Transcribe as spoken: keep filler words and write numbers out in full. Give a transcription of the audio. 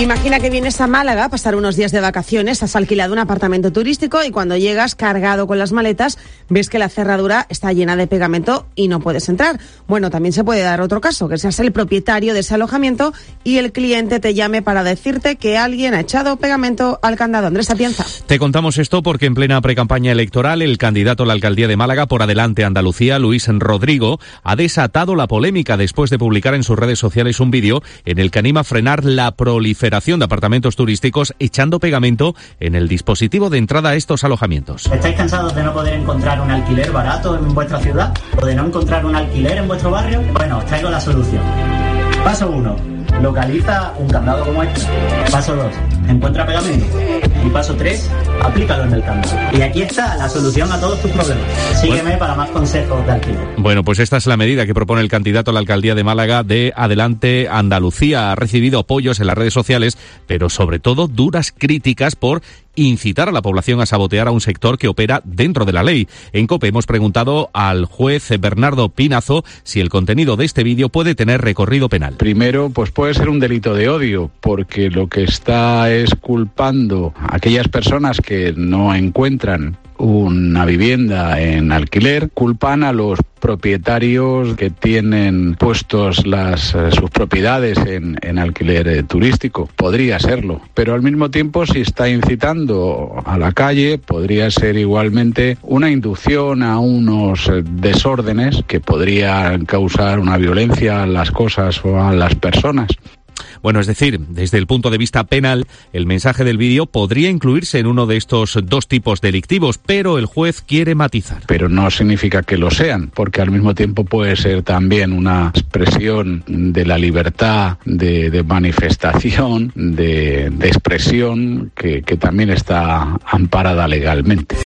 Imagina que vienes a Málaga a pasar unos días de vacaciones, has alquilado un apartamento turístico y cuando llegas cargado con las maletas ves que la cerradura está llena de pegamento y no puedes entrar. Bueno, también se puede dar otro caso, que seas el propietario de ese alojamiento y el cliente te llame para decirte que alguien ha echado pegamento al candado. Andrés Atienza. Te contamos esto porque en plena precampaña electoral el candidato a la alcaldía de Málaga por Adelante Andalucía, Luis Rodrigo, ha desatado la polémica después de publicar en sus redes sociales un vídeo en el que anima a frenar la proliferación de apartamentos turísticos echando pegamento en el dispositivo de entrada a estos alojamientos. ¿Estáis cansados de no poder encontrar un alquiler barato en vuestra ciudad? ¿O de no encontrar un alquiler en vuestro barrio? Bueno, os traigo la solución. Paso uno. Localiza un candado como este. Paso dos. Encuentra pegamento. Y paso tres. Aplícalo en el candado. Y aquí está la solución a todos tus problemas. Sígueme bueno. para más consejos de alquiler. Bueno, pues esta es la medida que propone el candidato a la alcaldía de Málaga de Adelante Andalucía. Ha recibido apoyos en las redes sociales, pero sobre todo duras críticas por incitar a la población a sabotear a un sector que opera dentro de la ley. En COPE hemos preguntado al juez Bernardo Pinazo si el contenido de este vídeo puede tener recorrido penal. Primero, pues puede ser un delito de odio, porque lo que está es culpando a aquellas personas que no encuentran una vivienda en alquiler, culpan a los propietarios que tienen puestos las eh, sus propiedades en, en alquiler eh, turístico. Podría serlo, pero al mismo tiempo si está incitando a la calle, podría ser igualmente una inducción a unos eh, desórdenes que podrían causar una violencia a las cosas o a las personas. Bueno, es decir, desde el punto de vista penal, el mensaje del vídeo podría incluirse en uno de estos dos tipos delictivos, pero el juez quiere matizar. Pero no significa que lo sean, porque al mismo tiempo puede ser también una expresión de la libertad de, de manifestación, de, de expresión, que, que también está amparada legalmente.